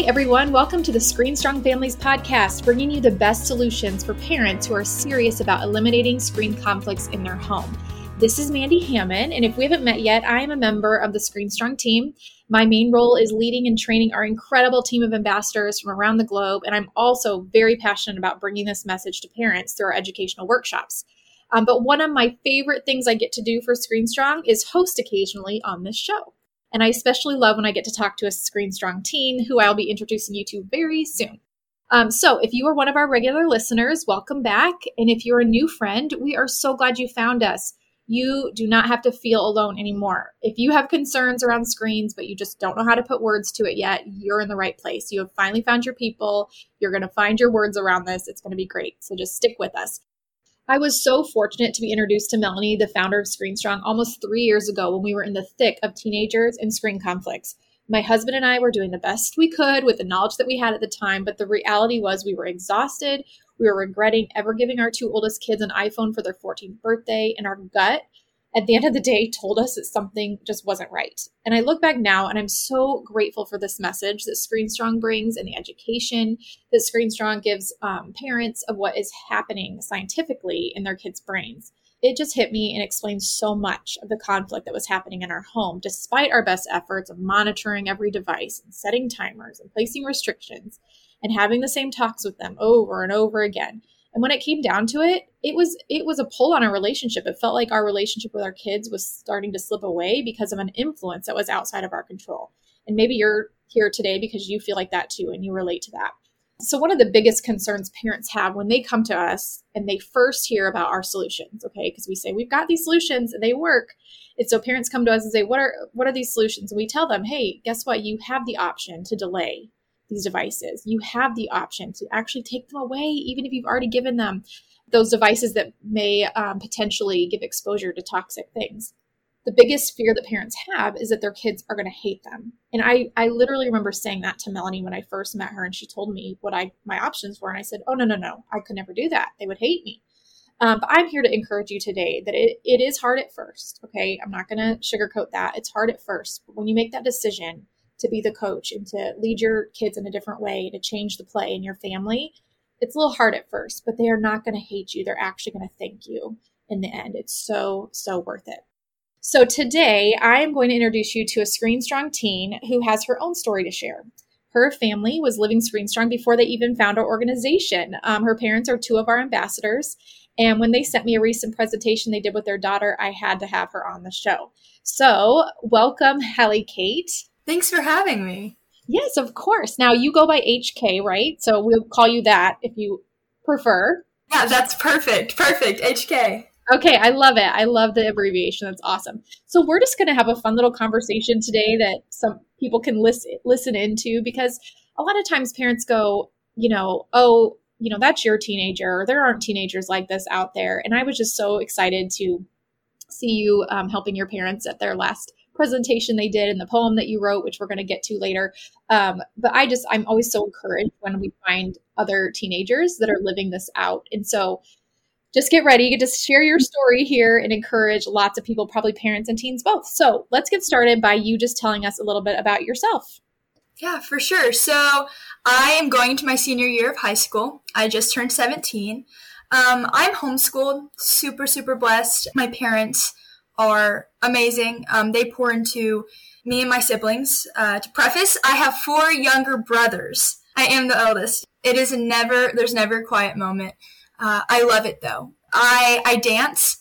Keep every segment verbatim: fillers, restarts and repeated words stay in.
everyone. Welcome to the Screen Strong Families podcast, bringing you the best solutions for parents who are serious about eliminating screen conflicts in their home. This is Mandy Hammond, and if we haven't met yet, I am a member of the Screen Strong team. My main role is leading and training our incredible team of ambassadors from around the globe, and I'm also very passionate about bringing this message to parents through our educational workshops. Um, but one of my favorite things I get to do for Screen Strong is host occasionally on this show. And I especially love when I get to talk to a Screen Strong teen who I'll be introducing you to very soon. Um, so if you are one of our regular listeners, welcome back. And if you're a new friend, we are so glad you found us. You do not have to feel alone anymore. If you have concerns around screens, but you just don't know how to put words to it yet, you're in the right place. You have finally found your people. You're going to find your words around this. It's going to be great. So just stick with us. I was so fortunate to be introduced to Melanie, the founder of Screen Strong, almost three years ago when we were in the thick of teenagers and screen conflicts. My husband and I were doing the best we could with the knowledge that we had at the time, but the reality was we were exhausted. We were regretting ever giving our two oldest kids an iPhone for their fourteenth birthday, and our gut at the end of the day told us that something just wasn't right. And I look back now and I'm so grateful for this message that Screen Strong brings and the education that Screen Strong gives um, parents of what is happening scientifically in their kids' brains. It just hit me and explains so much of the conflict that was happening in our home, despite our best efforts of monitoring every device and setting timers and placing restrictions and having the same talks with them over and over again. And when it came down to it, it was it was a pull on our relationship. It felt like our relationship with our kids was starting to slip away because of an influence that was outside of our control. And maybe you're here today because you feel like that too, and you relate to that. So one of the biggest concerns parents have when they come to us and they first hear about our solutions, okay, because we say we've got these solutions and they work. And so parents come to us and say, what are what are these solutions? And we tell them, hey, guess what? You have the option to delay these devices. You have the option to actually take them away, even if you've already given them those devices that may um, potentially give exposure to toxic things. The biggest fear that parents have is that their kids are going to hate them. And I, I literally remember saying that to Melanie when I first met her, and she told me what I my options were. And I said, oh, no, no, no, I could never do that. They would hate me. Um, but I'm here to encourage you today that it, it is hard at first. Okay. I'm not going to sugarcoat that. It's hard at first. But when you make that decision to be the coach and to lead your kids in a different way, to change the play in your family, it's a little hard at first, but they are not going to hate you. They're actually going to thank you in the end. It's so, so worth it. So today I am going to introduce you to a Screen Strong teen who has her own story to share. Her family was living Screen Strong before they even found our organization. Um, her parents are two of our ambassadors. And when they sent me a recent presentation they did with their daughter, I had to have her on the show. So welcome, Hallie Kate. Thanks for having me. Yes, of course. Now you go by H K, right? So we'll call you that if you prefer. Yeah, that's perfect. Perfect. H K. Okay, I love it. I love the abbreviation. That's awesome. So we're just going to have a fun little conversation today that some people can listen listen into, because a lot of times parents go, you know, oh, you know, that's your teenager, or there aren't teenagers like this out there. And I was just so excited to see you um, helping your parents at their last presentation they did and the poem that you wrote, which we're going to get to later. Um, but I just, I'm always so encouraged when we find other teenagers that are living this out. And so just get ready. You get to share your story here and encourage lots of people, probably parents and teens both. So let's get started by you just telling us a little bit about yourself. Yeah, for sure. So I am going into my senior year of high school. I just turned seventeen. Um, I'm homeschooled, super, super blessed. My parents are amazing. Um, they pour into me and my siblings. Uh, to preface, I have four younger brothers. I am the eldest. It is never, there's never a quiet moment. Uh, I love it though. I, I dance.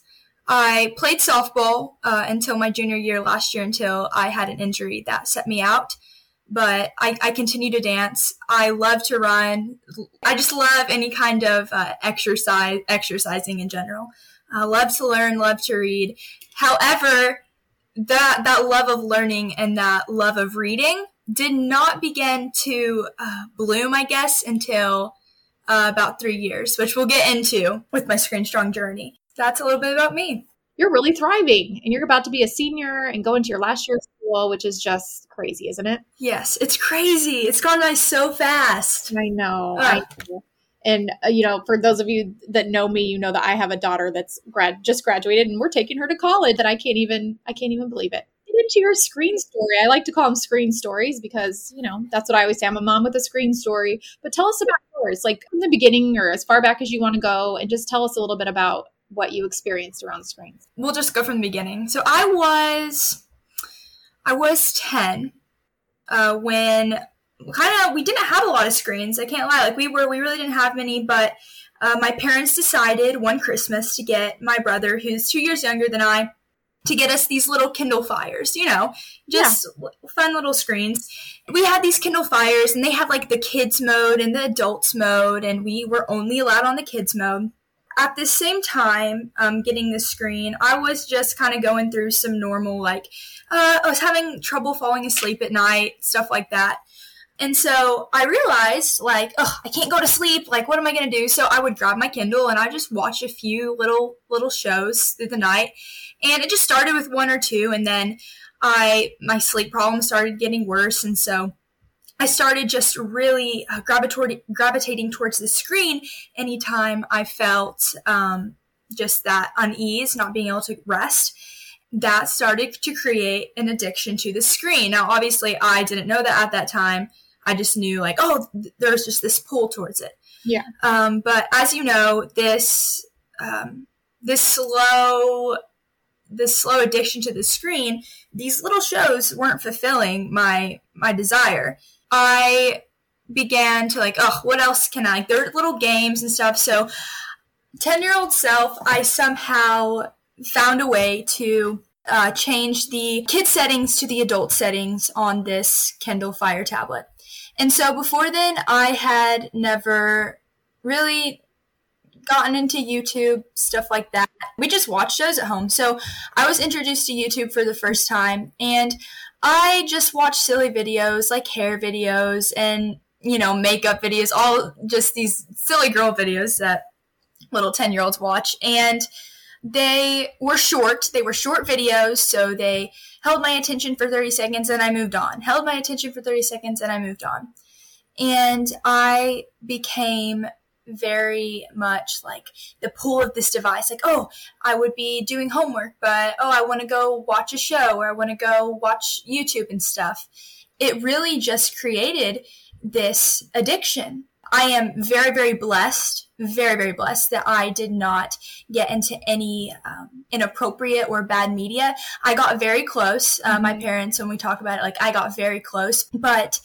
I played softball uh, until my junior year last year, until I had an injury that set me out. But I, I continue to dance. I love to run. I just love any kind of uh, exercise, exercising in general. I love to learn, love to read. However, that that love of learning and that love of reading did not begin to uh, bloom, I guess, until uh, about three years, which we'll get into with my Screen Strong journey. That's a little bit about me. You're really thriving, and you're about to be a senior and go into your last year of school, which is just crazy, isn't it? Yes, it's crazy. It's gone by so fast. I know. Uh. I know. And, uh, you know, for those of you that know me, you know that I have a daughter that's grad just graduated, and we're taking her to college, and I can't even, I can't even believe it. It into your screen story. I like to call them screen stories because, you know, that's what I always say. I'm a mom with a screen story. But tell us about yours, like from the beginning or as far back as you want to go, and just tell us a little bit about what you experienced around the screens. We'll just go from the beginning. So I was, I was ten uh, when kind of, we didn't have a lot of screens. I can't lie. Like we were, we really didn't have many, but uh, my parents decided one Christmas to get my brother, who's two years younger than I, to get us these little Kindle Fires, you know, just yeah. fun little screens. We had these Kindle Fires, and they had like the kids mode and the adults mode, and we were only allowed on the kids mode. At the same time, um, getting the screen, I was just kind of going through some normal, like, uh, I was having trouble falling asleep at night, stuff like that. And so I realized, like, oh, I can't go to sleep. Like, what am I going to do? So I would grab my Kindle and I just watch a few little little shows through the night. And it just started with one or two. And then I my sleep problems started getting worse. And so I started just really uh, gravitor- gravitating towards the screen anytime I felt um, just that unease, not being able to rest. That started to create an addiction to the screen. Now, obviously, I didn't know that at that time. I just knew, like, oh, th- there's just this pull towards it. Yeah. Um, but as you know, this um, this slow this slow addiction to the screen, these little shows weren't fulfilling my my desire. I began to, like, oh, what else can I? Like, there are little games and stuff. So, ten-year-old self, I somehow found a way to uh, change the kid settings to the adult settings on this Kindle Fire tablet. And so before then, I had never really gotten into YouTube, stuff like that. We just watched shows at home. So I was introduced to YouTube for the first time, and I just watched silly videos like hair videos and, you know, makeup videos, all just these silly girl videos that little ten-year-olds watch. And they were short. They were short videos, so they held my attention for thirty seconds and I moved on. Held my attention for thirty seconds and I moved on. And I became very much like the pull of this device. Like, oh, I would be doing homework, but, oh, I want to go watch a show, or I want to go watch YouTube and stuff. It really just created this addiction. I am very, very blessed, very, very blessed that I did not get into any um, inappropriate or bad media. I got very close. Uh, my parents, when we talk about it, like, I got very close, but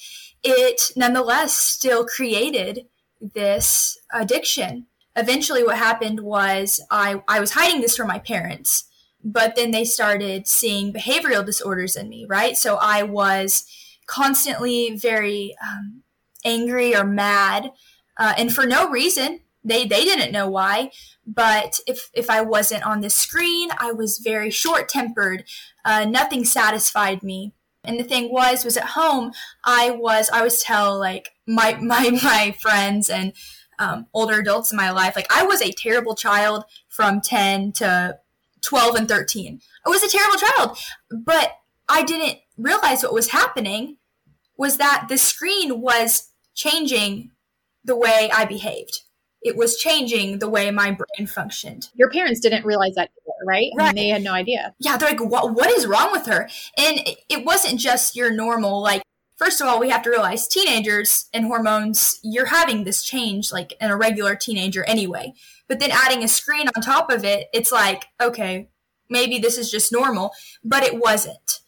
it nonetheless still created this addiction. Eventually what happened was I, I was hiding this from my parents, but then they started seeing behavioral disorders in me, right? So I was constantly very um, angry or mad, uh, and for no reason. They they didn't know why, but if if I wasn't on the screen, I was very short-tempered. Uh, nothing satisfied me. And the thing was, was at home, I was, I always tell, like, my, my, my friends and um, older adults in my life, like, I was a terrible child from ten to twelve and thirteen. I was a terrible child, but I didn't realize what was happening was that the screen was changing the way I behaved. It was changing the way my brain functioned. Your parents didn't realize that either, right? Right. I mean, they had no idea. Yeah, they're like, what, what is wrong with her? And it wasn't just your normal, like, first of all, we have to realize teenagers and hormones, you're having this change, like, in a regular teenager anyway. But then adding a screen on top of it, it's like, okay, maybe this is just normal. But it wasn't.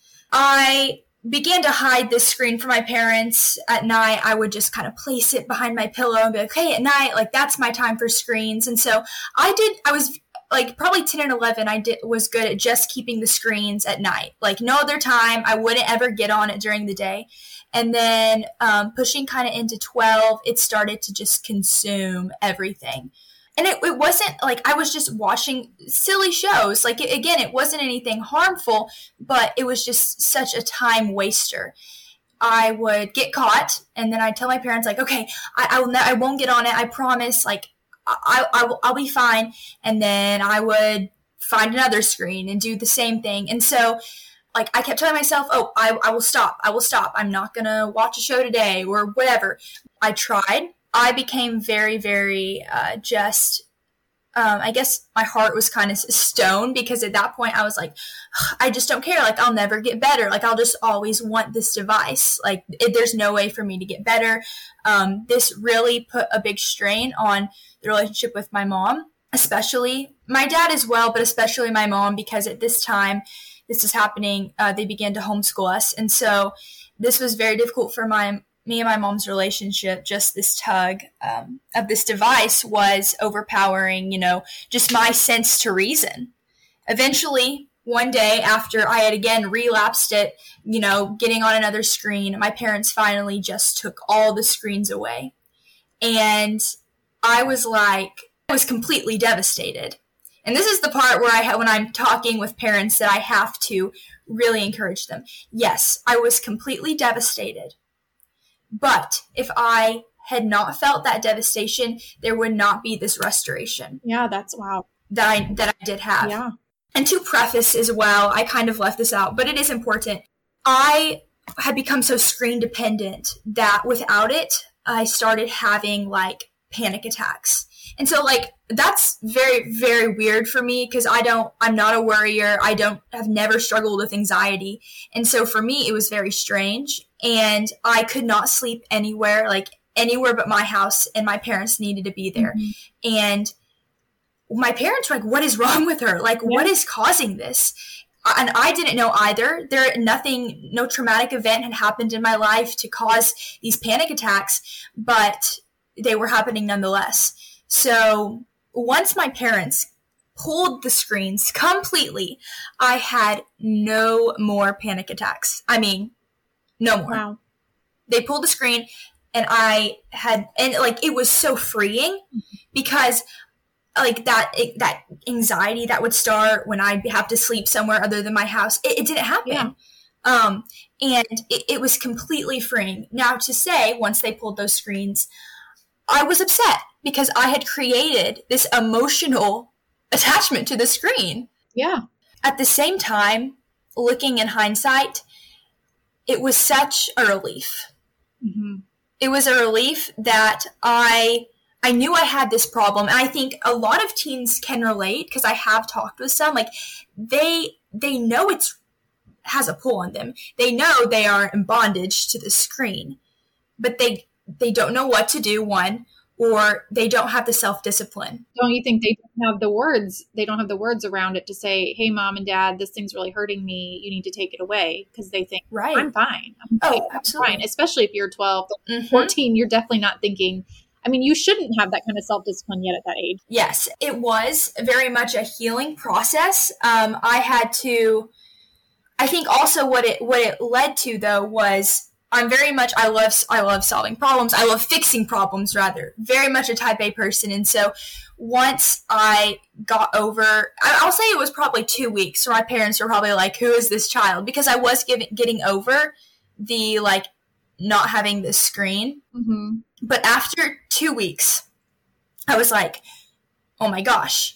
I began to hide this screen from my parents. At night, I would just kind of place it behind my pillow and be like, hey, at night, like, that's my time for screens. And so I did, I was like probably ten and eleven, I did was good at just keeping the screens at night. Like, no other time. I wouldn't ever get on it during the day. And then um, pushing kind of into twelve, it started to just consume everything. And it, it wasn't like I was just watching silly shows. Like, it, again, it wasn't anything harmful, but it was just such a time waster. I would get caught, and then I'd tell my parents, like, okay, I, I, will ne- I won't get on it. I promise. Like, I, I, will, I'll be fine. And then I would find another screen and do the same thing. And so, like, I kept telling myself, oh, I, I will stop. I will stop. I'm not going to watch a show today or whatever. I tried. I became very, very uh, just um, I guess my heart was kind of stone, because at that point I was like, I just don't care. Like, I'll never get better. Like, I'll just always want this device. Like, it, there's no way for me to get better. Um, this really put a big strain on the relationship with my mom, especially my dad as well, but especially my mom, because at this time this is happening, uh, they began to homeschool us. And so this was very difficult for my me and my mom's relationship. Just this tug um, of this device was overpowering, you know, just my sense to reason. Eventually, one day after I had again relapsed it, you know, getting on another screen, my parents finally just took all the screens away. And I was like, I was completely devastated. And this is the part where I, ha- when I'm talking with parents, that I have to really encourage them. Yes, I was completely devastated. But if I had not felt that devastation, there would not be this restoration. Yeah, that's wow. That I that I did have. Yeah. And to preface as well, I kind of left this out, but it is important. I had become so screen dependent that without it, I started having like panic attacks. And so like, that's very, very weird for me, because I don't, I'm not a worrier. I don't, have never struggled with anxiety. And so for me, it was very strange, and I could not sleep anywhere, like anywhere but my house, and my parents needed to be there. Mm-hmm. And my parents were like, what is wrong with her? Like, yeah. What is causing this? And I didn't know either. There, nothing, no traumatic event had happened in my life to cause these panic attacks, but they were happening nonetheless. So once my parents pulled the screens completely, I had no more panic attacks. I mean, no more. Wow. They pulled the screen, and I had, and like, it was so freeing, because like that, it, that anxiety that would start when I'd have to sleep somewhere other than my house, it, it didn't happen. Yeah. Um, and it, it was completely freeing. Now, to say, once they pulled those screens, I was upset, because I had created this emotional attachment to the screen. Yeah. At the same time, looking in hindsight, it was such a relief. Mm-hmm. It was a relief that I I knew I had this problem. And I think a lot of teens can relate, because I have talked with some. Like, they they know it's has a pull on them. They know they are in bondage to the screen, but they they don't know what to do, one, or they don't have the self-discipline. Don't you think they don't have the words? They don't have the words around it to say, hey, mom and dad, this thing's really hurting me. You need to take it away, because they think, right. I'm fine. I'm oh, fine. absolutely. I'm fine. Especially if you're twelve, mm-hmm. fourteen, you're definitely not thinking, I mean, you shouldn't have that kind of self-discipline yet at that age. Yes, it was very much a healing process. Um, I had to, I think also what it what it led to, though, was I'm very much, I love, I love solving problems. I love fixing problems, rather. Very much a type A person. And so once I got over, I'll say it was probably two weeks where my parents were probably like, who is this child? Because I was giving, getting over the, like, not having this screen. Mm-hmm. But after two weeks, I was like, oh my gosh,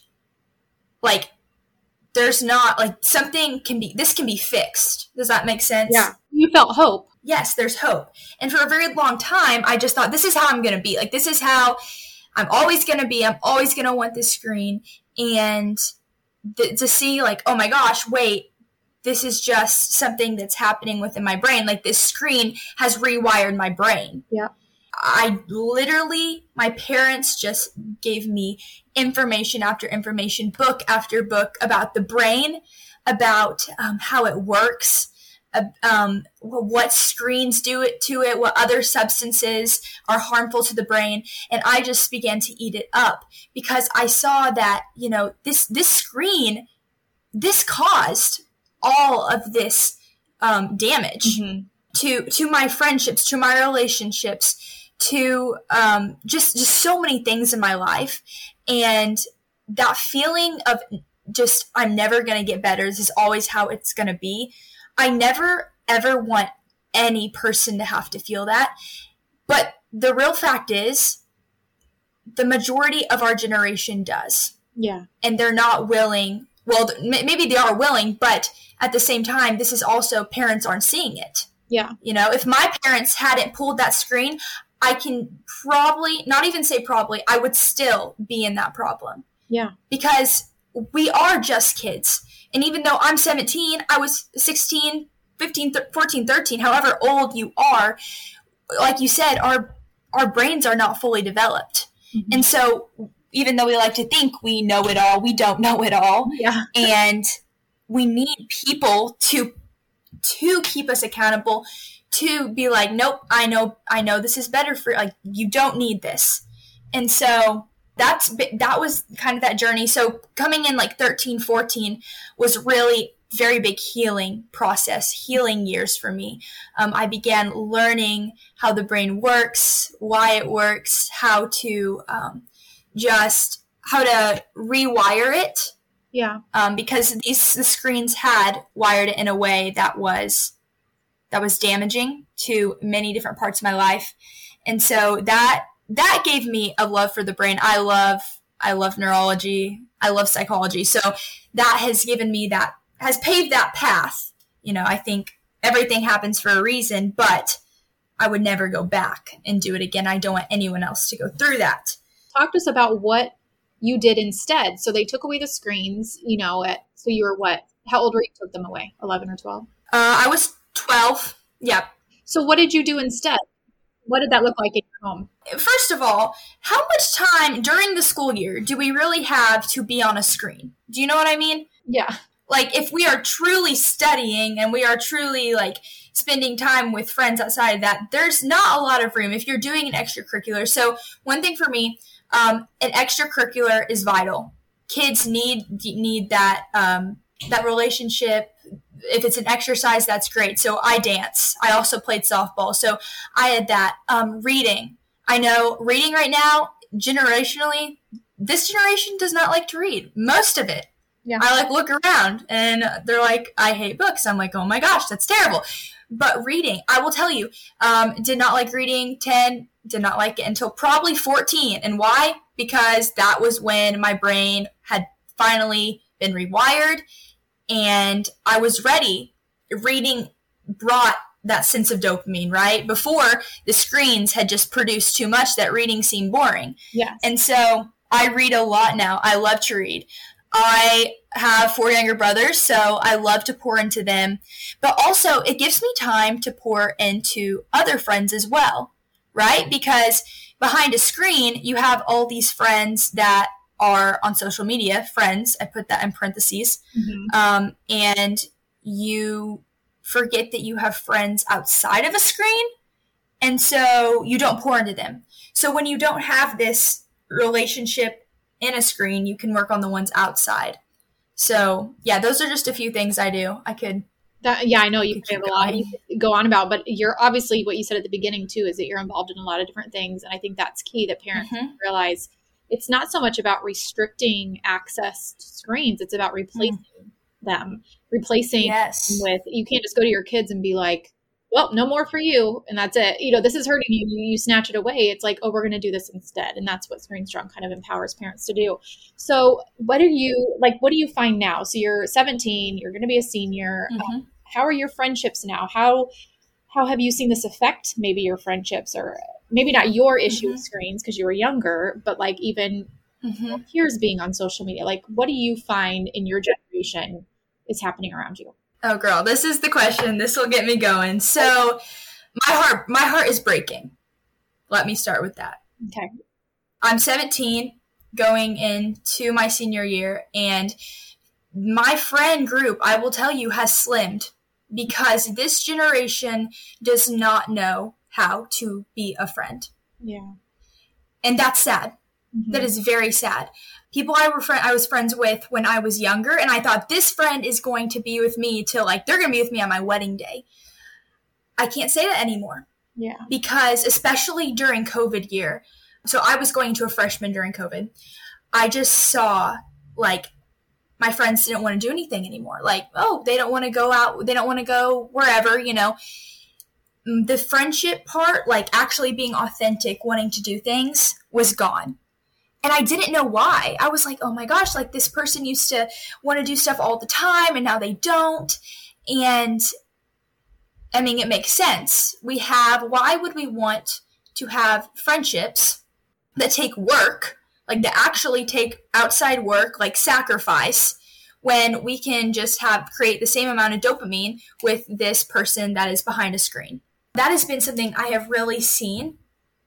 like, there's not, like, something can be, this can be fixed. Does that make sense? Yeah. You felt hope. Yes, there's hope. And for a very long time, I just thought, this is how I'm going to be. Like, this is how I'm always going to be. I'm always going to want this screen. And th- to see, like, oh my gosh, wait, this is just something that's happening within my brain. Like, this screen has rewired my brain. Yeah. I literally, my parents just gave me information after information, book after book about the brain, about um, how it works, uh, um, what screens do it to it, what other substances are harmful to the brain. And I just began to eat it up, because I saw that, you know, this, this screen, this caused all of this um, damage mm-hmm. to, to my friendships, to my relationships, to um, just just so many things in my life. And that feeling of just, I'm never going to get better, this is always how it's going to be, I never, ever want any person to have to feel that. But the real fact is, the majority of our generation does. Yeah. And they're not willing, well, maybe they are willing, but at the same time, this is also, parents aren't seeing it. Yeah. You know, if my parents hadn't pulled that screen, I can probably, not even say probably, I would still be in that problem. Yeah. Because we are just kids. And even though I'm seventeen, I was sixteen, fifteen, fourteen, thirteen, however old you are, like you said, our our brains are not fully developed. Mm-hmm. And so even though we like to think we know it all, we don't know it all. Yeah. And we need people to to keep us accountable, to be like, nope, I know I know this is better for, like, you don't need this. And so that's that was kind of that journey. So coming in like thirteen, fourteen was really very big healing process, healing years for me. Um, I began learning how the brain works, why it works, how to um, just how to rewire it. Yeah. Um, because these the screens had wired it in a way that was that was damaging to many different parts of my life, and so that that gave me a love for the brain. I love I love neurology. I love psychology. So that has given me that has paved that path. You know, I think everything happens for a reason, but I would never go back and do it again. I don't want anyone else to go through that. Talk to us about what you did instead. So they took away the screens, you know, at, so you were what? How old were you took them away? eleven or twelve? Uh, I was twelve. Yeah. So what did you do instead? What did that look like in your home? First of all, how much time during the school year do we really have to be on a screen? Do you know what I mean? Yeah. Like, if we are truly studying and we are truly, like, spending time with friends outside of that, there's not a lot of room if you're doing an extracurricular. So one thing for me, um, an extracurricular is vital. Kids need need that um, that relationship. If it's an exercise, that's great. So I dance. I also played softball. So I had that. Um, reading. I know reading right now, generationally, this generation does not like to read. Most of it. Yeah. I like look around and they're like, I hate books. I'm like, oh my gosh, that's terrible. But reading, I will tell you, um, did not like reading ten, did not like it until probably fourteen. And why? Because that was when my brain had finally been rewired and I was ready. Reading brought that sense of dopamine, right? Before, the screens had just produced too much that reading seemed boring. Yes. And so I read a lot now. I love to read. I have four younger brothers, so I love to pour into them. But also, it gives me time to pour into other friends as well, right? Because behind a screen, you have all these friends that are on social media, friends, I put that in parentheses, mm-hmm. um, and you forget that you have friends outside of a screen, and so you don't pour into them. So when you don't have this relationship in a screen, you can work on the ones outside. So yeah, those are just a few things I do. I could that yeah, I know you have a lot you could go on about, but you're obviously what you said at the beginning too is that you're involved in a lot of different things, and I think that's key that parents mm-hmm. realize it's not so much about restricting access to screens, it's about replacing mm-hmm. them, replacing yes. with, you can't just go to your kids and be like, well, no more for you. And that's it. You know, this is hurting you. You, you snatch it away. It's like, oh, we're going to do this instead. And that's what Screen Strong kind of empowers parents to do. So what are you, like, what do you find now? So you're seventeen, you're going to be a senior. Mm-hmm. Um, how are your friendships now? How, how have you seen this affect maybe your friendships, or maybe not your issue mm-hmm. with screens because you were younger, but like even mm-hmm. peers being on social media? Like, what do you find in your generation is happening around you? Oh, girl, this is the question. This will get me going. So my heart, my heart is breaking. Let me start with that. Okay. I'm seventeen going into my senior year, and my friend group, I will tell you, has slimmed because this generation does not know how to be a friend. Yeah. And that's sad. Mm-hmm. That is very sad. People I were friend I was friends with when I was younger, and I thought this friend is going to be with me till like they're going to be with me on my wedding day. I can't say that anymore. Yeah. Because especially during COVID year, so I was going to a freshman during COVID. I just saw like my friends didn't want to do anything anymore. Like, oh, they don't want to go out, they don't want to go wherever, you know. The friendship part, like actually being authentic, wanting to do things, was gone. And I didn't know why. I was like, oh my gosh, like this person used to want to do stuff all the time and now they don't. And I mean, it makes sense. We have, why would we want to have friendships that take work like to actually take outside work, like sacrifice, when we can just have create the same amount of dopamine with this person that is behind a screen. That has been something I have really seen,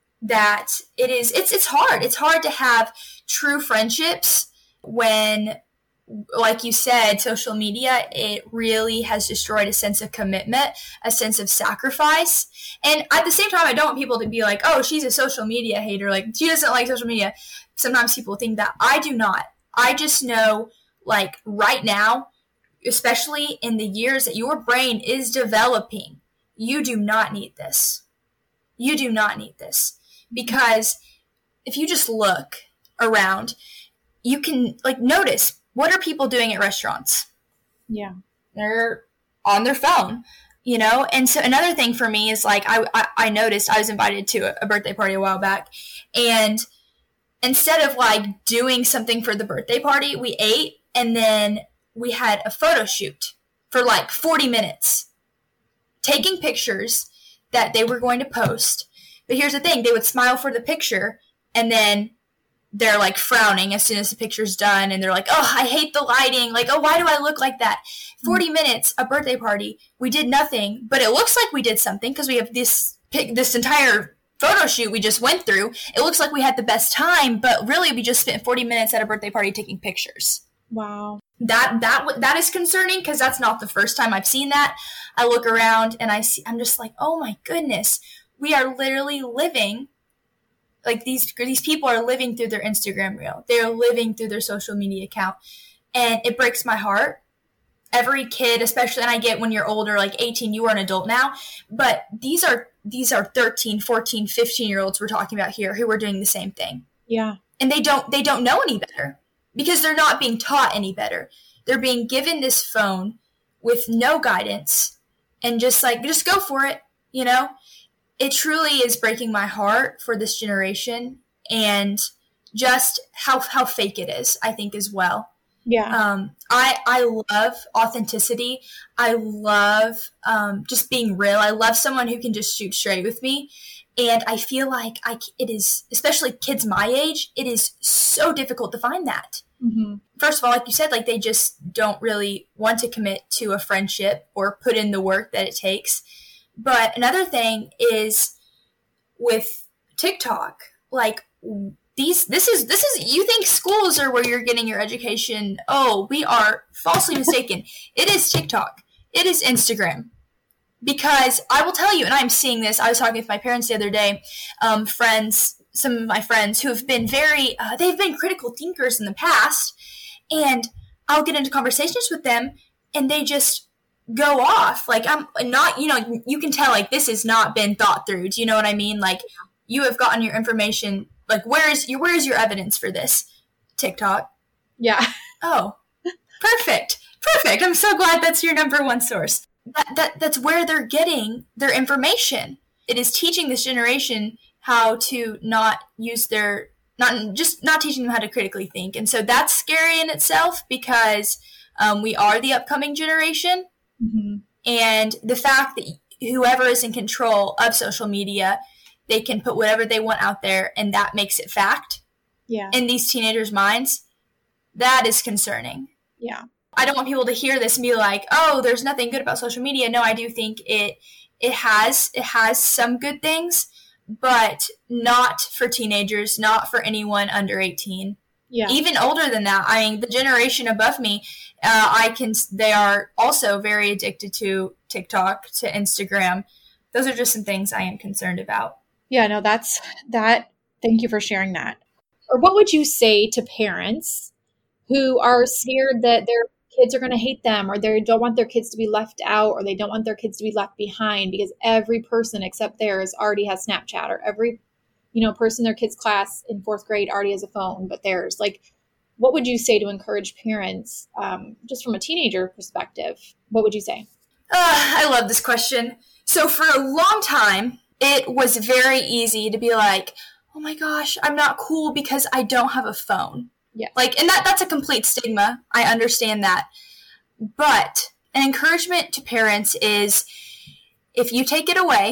that it is, it's, it's hard. It's hard to have true friendships when, like you said, social media, it really has destroyed a sense of commitment, a sense of sacrifice. And at the same time, I don't want people to be like, oh, she's a social media hater. Like, she doesn't like social media. Sometimes people think that. I do not. I just know, like, right now, especially in the years that your brain is developing, you do not need this. You do not need this. Because if you just look around, you can, like, notice, what are people doing at restaurants? Yeah. They're on their phone, you know? And so another thing for me is, like, I, I, I noticed I was invited to a birthday party a while back, and instead of, like, doing something for the birthday party, we ate, and then we had a photo shoot for, like, forty minutes, taking pictures that they were going to post. But here's the thing. They would smile for the picture, and then they're, like, frowning as soon as the picture's done, and they're like, oh, I hate the lighting. Like, oh, why do I look like that? forty minutes, a birthday party. We did nothing, but it looks like we did something because we have this this entire photo shoot we just went through. It looks like we had the best time, but really we just spent forty minutes at a birthday party taking pictures. Wow. That that that is concerning, because that's not the first time I've seen that. I look around and I see, I'm just like, oh my goodness, we are literally living. Like, these these people are living through their Instagram reel. They're living through their social media account. And it breaks my heart. Every kid, especially, and I get when you're older, like eighteen, you are an adult now. But these are these are thirteen, fourteen, fifteen-year-olds we're talking about here who are doing the same thing. Yeah. And they don't they don't know any better, because they're not being taught any better. They're being given this phone with no guidance and just like, just go for it, you know? It truly is breaking my heart for this generation, and just how how fake it is, I think, as well. Yeah. Um, I I love authenticity. I love um, just being real. I love someone who can just shoot straight with me. And I feel like I, it is, especially kids my age, it is so difficult to find that. Mm-hmm. First of all, like you said, like, they just don't really want to commit to a friendship or put in the work that it takes. But another thing is with TikTok, like, these, this is, this is, you think schools are where you're getting your education. Oh, we are falsely mistaken. It is TikTok. It is Instagram. Because I will tell you, and I'm seeing this, I was talking with my parents the other day, um, friends, some of my friends who have been very, uh, they've been critical thinkers in the past, and I'll get into conversations with them, and they just go off. Like, I'm not, you know, you can tell, like, this has not been thought through. Do you know what I mean? Like, you have gotten your information, like, where is your, where is your evidence for this? TikTok. Yeah. Oh, perfect. Perfect. I'm so glad that's your number one source. That, that That's where they're getting their information. It is teaching this generation how to not use their, not just not teaching them how to critically think. And so that's scary in itself, because um, we are the upcoming generation. Mm-hmm. And the fact that whoever is in control of social media, they can put whatever they want out there, and that makes it fact. Yeah. In these teenagers' minds, that is concerning. Yeah. I don't want people to hear this and be like, oh, there's nothing good about social media. No, I do think it it has it has some good things, but not for teenagers, not for anyone under eighteen. Yeah. Even older than that. I mean, the generation above me, uh, I can. They are also very addicted to TikTok, to Instagram. Those are just some things I am concerned about. Yeah, no, that's that. Thank you for sharing that. Or what would you say to parents who are scared that their kids are going to hate them, or they don't want their kids to be left out, or they don't want their kids to be left behind because every person except theirs already has Snapchat, or every, you know, person in their kid's class in fourth grade already has a phone, but theirs. Like, what would you say to encourage parents, um, just from a teenager perspective? What would you say? Uh, I love this question. So for a long time, it was very easy to be like, oh my gosh, I'm not cool because I don't have a phone. Yeah. Like, and that, that's a complete stigma. I understand that. But an encouragement to parents is, if you take it away,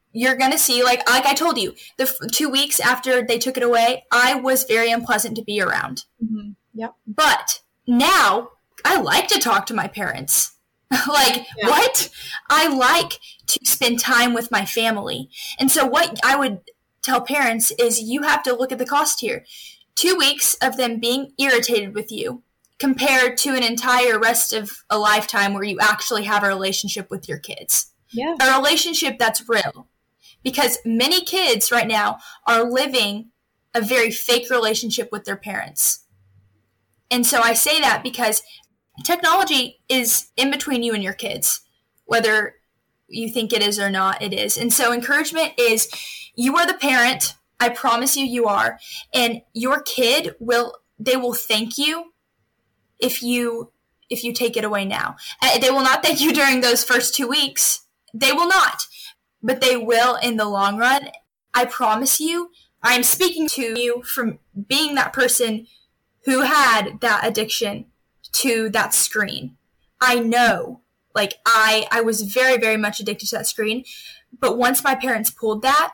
you're going to see, like, like I told you, the f- two weeks after they took it away, I was very unpleasant to be around. Mm-hmm. Yep. But now I like to talk to my parents. like, yeah. what? I like to spend time with my family. And so what I would tell parents is you have to look at the cost here. Two weeks of them being irritated with you compared to an entire rest of a lifetime where you actually have a relationship with your kids. Yeah. A relationship that's real. Because many kids right now are living a very fake relationship with their parents. And so I say that because technology is in between you and your kids, whether you think it is or not, it is. And so encouragement is, you are the parent. I promise you, you are. And your kid will, they will thank you if you, if you take it away now. They will not thank you during those first two weeks. They will not. But they will in the long run. I promise you, I'm speaking to you from being that person who had that addiction to that screen. I know, like, I, I was very, very much addicted to that screen. But once my parents pulled that,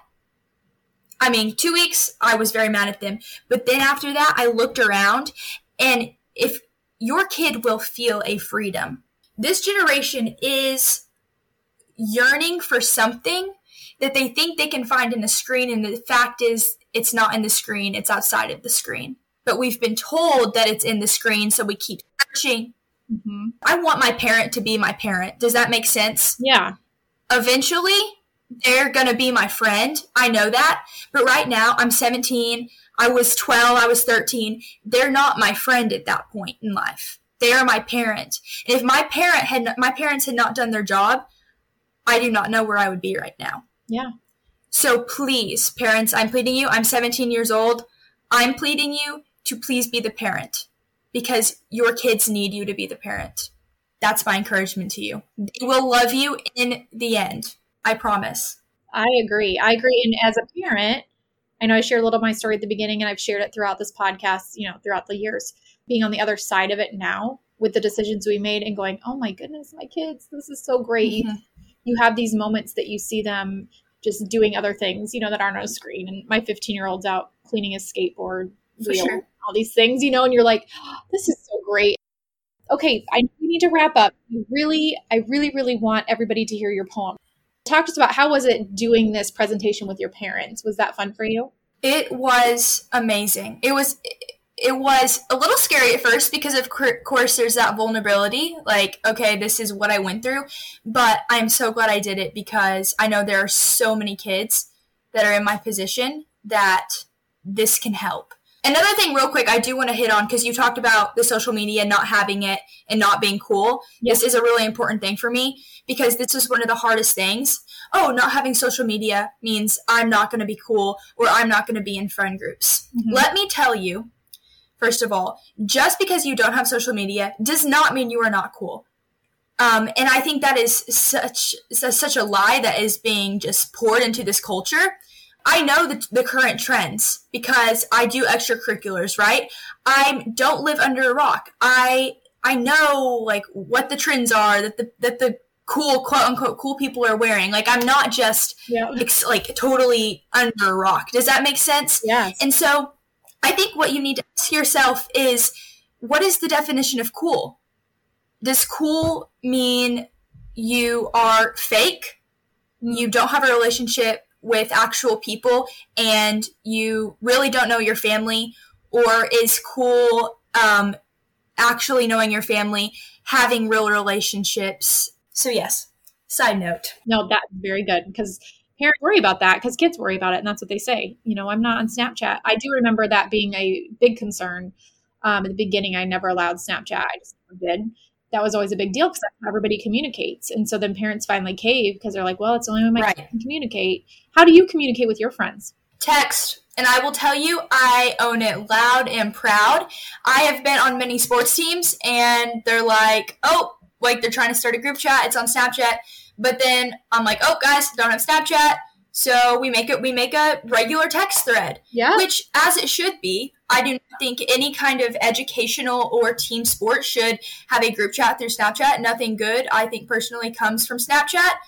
I mean, two weeks, I was very mad at them. But then after that, I looked around, and if your kid will feel a freedom, this generation is yearning for something that they think they can find in the screen, and the fact is it's not in the screen, it's outside of the screen. But we've been told that it's in the screen, so we keep searching. Mm-hmm. I want my parent to be my parent. Does that make sense? Yeah. Eventually, they're going to be my friend. I know that. But right now, I'm seventeen. I was twelve. I was thirteen. They're not my friend at that point in life. They are my parent. And if my parent had, my parents had not done their job, I do not know where I would be right now. Yeah. So please, parents, I'm pleading you. I'm seventeen years old. I'm pleading you to please be the parent, because your kids need you to be the parent. That's my encouragement to you. They will love you in the end. I promise. I agree. I agree. And as a parent, I know I shared a little of my story at the beginning, and I've shared it throughout this podcast, you know, throughout the years, being on the other side of it now with the decisions we made and going, oh my goodness, my kids, this is so great. Mm-hmm. You, you have these moments that you see them just doing other things, you know, that aren't on a screen. And my fifteen year old's out cleaning his skateboard wheel, sure. all these things, you know, and you're like, oh, this is so great. Okay. I we need to wrap up. I really, I really, really want everybody to hear your poem. Talk to us about, how was it doing this presentation with your parents? Was that fun for you? It was amazing. It was, it was a little scary at first because of course there's that vulnerability. Like, okay, this is what I went through, but I'm so glad I did it because I know there are so many kids that are in my position that this can help. Another thing real quick I do want to hit on, because you talked about the social media, not having it and not being cool. Yeah. This is a really important thing for me because this is one of the hardest things. Oh, not having social media means I'm not going to be cool or I'm not going to be in friend groups. Mm-hmm. Let me tell you, first of all, just because you don't have social media does not mean you are not cool. Um, and I think that is such, such a lie that is being just poured into this culture. I know the, the current trends because I do extracurriculars, right? I don't live under a rock. I I know like what the trends are that the that the cool quote unquote cool people are wearing. Like I'm not just yeah. ex- like totally under a rock. Does that make sense? Yeah. And so I think what you need to ask yourself is, what is the definition of cool? Does cool mean you are fake? You don't have a relationship with actual people and you really don't know your family? Or is cool um, actually knowing your family, having real relationships? So yes, side note. No, that's very good because parents worry about that because kids worry about it. And that's what they say. You know, I'm not on Snapchat. I do remember that being a big concern. Um, at the beginning, I never allowed Snapchat. I just never did. That was always a big deal because that's how everybody communicates. And so then parents finally cave because they're like, well, it's the only way my right. kids can communicate. How do you communicate with your friends? Text. And I will tell you, I own it loud and proud. I have been on many sports teams and they're like, oh, like they're trying to start a group chat. It's on Snapchat. But then I'm like, oh, guys, don't have Snapchat. So we make it. We make a regular text thread, yeah. which, as it should be. I do not think any kind of educational or team sport should have a group chat through Snapchat. Nothing good, I think, personally comes from Snapchat.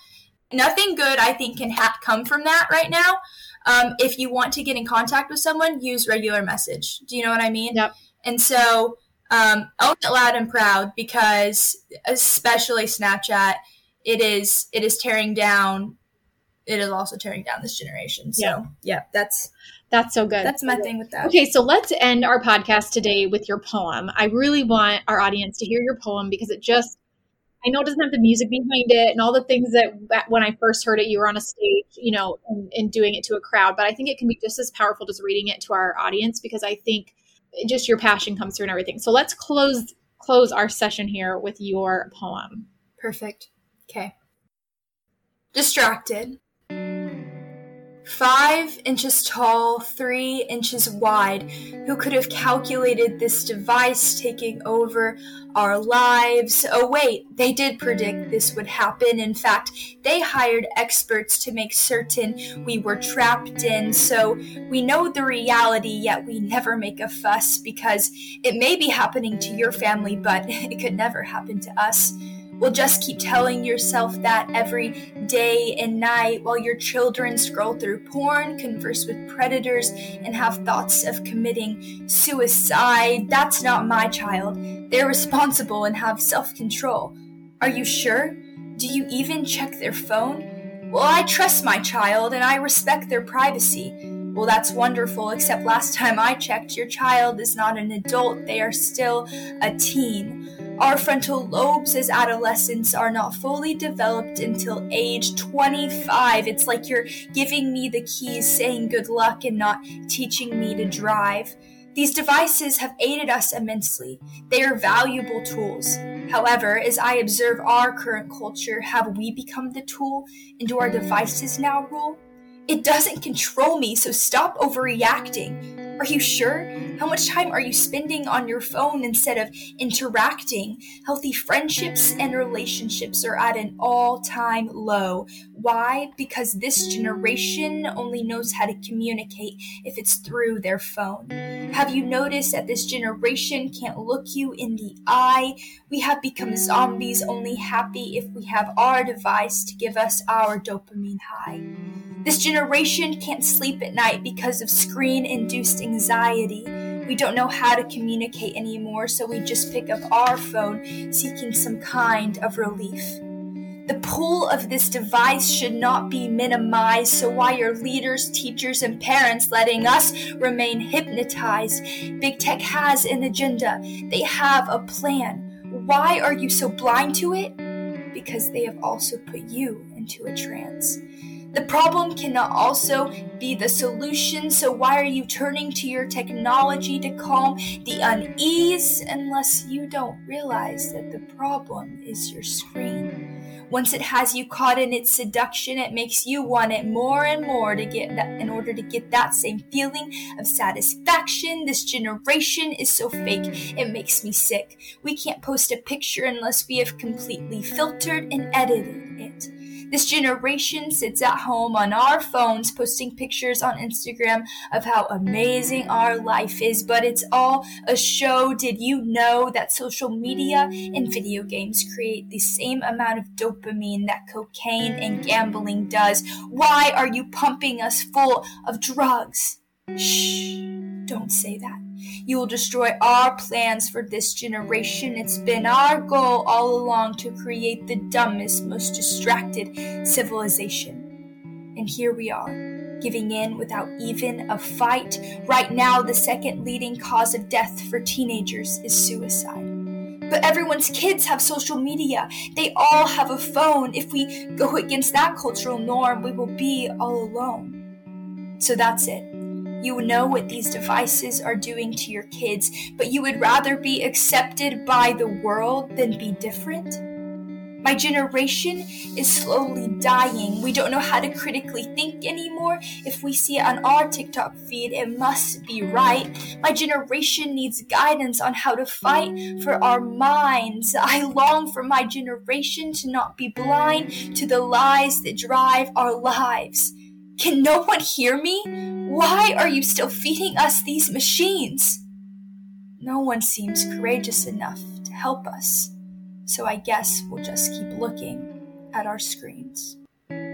Nothing good, I think, can ha- come from that right now. Um, if you want to get in contact with someone, use regular message. Do you know what I mean? Yep. And so um, own it loud and proud, because especially Snapchat, it is it is tearing down. It is also tearing down this generation. So yeah, yeah that's that's so good. That's my thing with that. Okay, so let's end our podcast today with your poem. I really want our audience to hear your poem, because it just, I know it doesn't have the music behind it and all the things that when I first heard it, you were on a stage, you know, and, and doing it to a crowd. But I think it can be just as powerful just reading it to our audience, because I think just your passion comes through and everything. So let's close close our session here with your poem. Perfect. Okay. Distracted. Five inches tall, three inches wide. Who could have calculated this device taking over our lives? Oh wait, they did predict this would happen. In fact, they hired experts to make certain we were trapped in. So we know the reality, yet we never make a fuss, because it may be happening to your family, but it could never happen to us. We'll just keep telling yourself that every day and night while your children scroll through porn, converse with predators, and have thoughts of committing suicide. That's not my child. They're responsible and have self-control. Are you sure? Do you even check their phone? Well, I trust my child and I respect their privacy. Well, that's wonderful, except last time I checked, your child is not an adult. They are still a teen. Our frontal lobes as adolescents are not fully developed until age twenty-five. It's like you're giving me the keys, saying good luck, and not teaching me to drive. These devices have aided us immensely. They are valuable tools. However, as I observe our current culture, have we become the tool, and do our devices now rule? It doesn't control me, so stop overreacting. Are you sure? How much time are you spending on your phone instead of interacting? Healthy friendships and relationships are at an all-time low. Why? Because this generation only knows how to communicate if it's through their phone. Have you noticed that this generation can't look you in the eye? We have become zombies, only happy if we have our device to give us our dopamine high. This generation can't sleep at night because of screen-induced anxiety. We don't know how to communicate anymore, so we just pick up our phone, seeking some kind of relief. The pull of this device should not be minimized, so why are leaders, teachers, and parents letting us remain hypnotized? Big tech has an agenda. They have a plan. Why are you so blind to it? Because they have also put you into a trance. The problem cannot also be the solution, so why are you turning to your technology to calm the unease unless you don't realize that the problem is your screen? Once it has you caught in its seduction, it makes you want it more and more to get that, in order to get that same feeling of satisfaction. This generation is so fake, it makes me sick. We can't post a picture unless we have completely filtered and edited it. This generation sits at home on our phones posting pictures on Instagram of how amazing our life is, but it's all a show. Did you know that social media and video games create the same amount of dopamine that cocaine and gambling does? Why are you pumping us full of drugs? Shh, don't say that. You will destroy our plans for this generation. It's been our goal all along to create the dumbest, most distracted civilization. And here we are, giving in without even a fight. Right now, the second leading cause of death for teenagers is suicide. But everyone's kids have social media. They all have a phone. If we go against that cultural norm, we will be all alone. So that's it. You know what these devices are doing to your kids, but you would rather be accepted by the world than be different? My generation is slowly dying. We don't know how to critically think anymore. If we see it on our TikTok feed, it must be right. My generation needs guidance on how to fight for our minds. I long for my generation to not be blind to the lies that drive our lives. Can no one hear me? Why are you still feeding us these machines? No one seems courageous enough to help us, so I guess we'll just keep looking at our screens.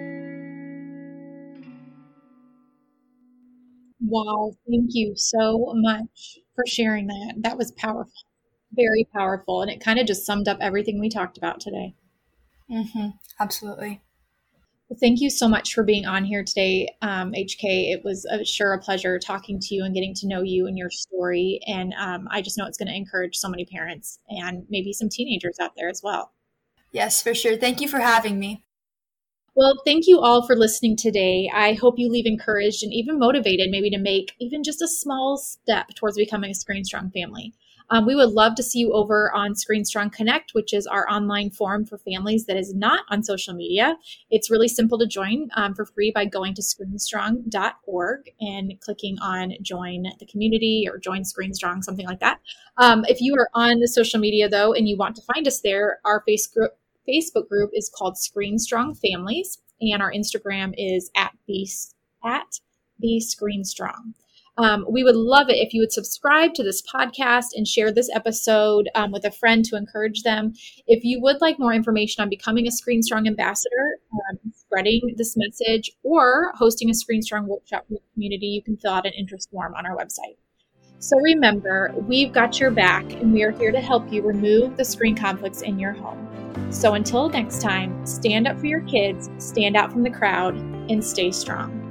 Wow. Thank you so much for sharing that. That was powerful, very powerful. And it kind of just summed up everything we talked about today. Mm-hmm. Absolutely. Well, thank you so much for being on here today, um, H K. It was a, sure a pleasure talking to you and getting to know you and your story. And um, I just know it's going to encourage so many parents and maybe some teenagers out there as well. Yes, for sure. Thank you for having me. Well, thank you all for listening today. I hope you leave encouraged and even motivated maybe to make even just a small step towards becoming a Screen Strong family. Um, we would love to see you over on Screen Strong Connect, which is our online forum for families that is not on social media. It's really simple to join um, for free by going to screen strong dot org and clicking on join the community or join Screen Strong, something like that. Um, if you are on the social media, though, and you want to find us there, our Facebook Facebook group is called Screen Strong Families, and our Instagram is at the, at the Screen Strong. Um, we would love it if you would subscribe to this podcast and share this episode um, with a friend to encourage them. If you would like more information on becoming a Screen Strong ambassador, um, spreading this message, or hosting a Screen Strong workshop for the community, you can fill out an interest form on our website. So remember, we've got your back, and we are here to help you remove the screen conflicts in your home. So until next time, stand up for your kids, stand out from the crowd, and stay strong.